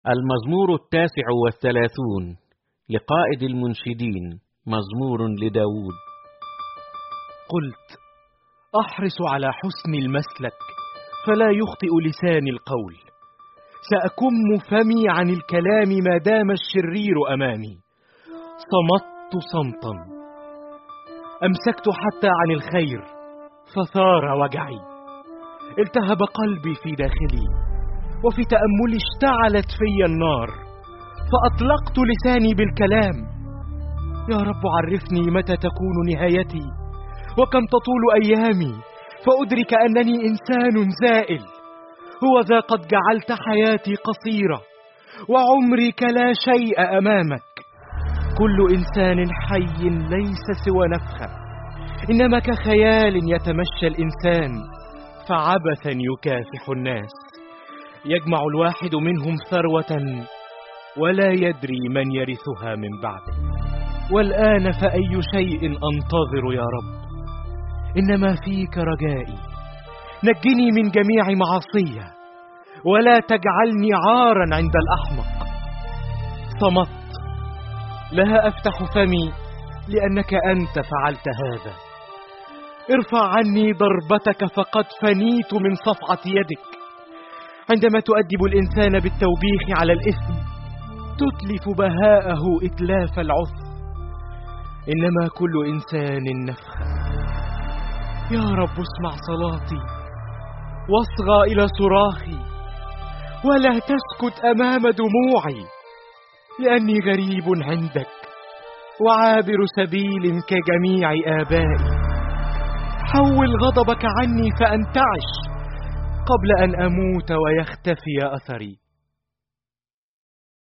المزمور 39 لقائد المنشدين، مزمور لداود. قلت: أحرص على حسن المسلك فلا يخطئ لساني القول. سأكم فمي عن الكلام ما دام الشرير أمامي. صمت صمتا، أمسكت حتى عن الخير فثار وجعي. التهب قلبي في داخلي، وفي تأملي اشتعلت في النار، فأطلقت لساني بالكلام. يا رب عرفني متى تكون نهايتي، وكم تطول أيامي، فأدرك أنني إنسان زائل. هو ذا قد جعلت حياتي قصيرة، وعمري كلا شيء أمامك. كل إنسان حي ليس سوى نفخة، إنما كخيال يتمشى الإنسان، فعبثا يكافح الناس. يجمع الواحد منهم ثروة ولا يدري من يرثها من بعده. والآن فأي شيء أنتظر يا رب؟ إنما فيك رجائي. نجني من جميع معصية، ولا تجعلني عارا عند الأحمق. صمت، لا أفتح فمي لأنك أنت فعلت هذا. ارفع عني ضربتك، فقد فنيت من صفعة يدك. عندما تؤدب الإنسان بالتوبيخ على الإثم، تتلف بهاءه إتلاف العث. إنما كل إنسان نفخة. يا رب اسمع صلاتي، واصغى إلى صراخي، ولا تسكت أمام دموعي، لأني غريب عندك وعابر سبيل كجميع آبائي. حول غضبك عني فأنتعش قبل أن أموت ويختفي أثري.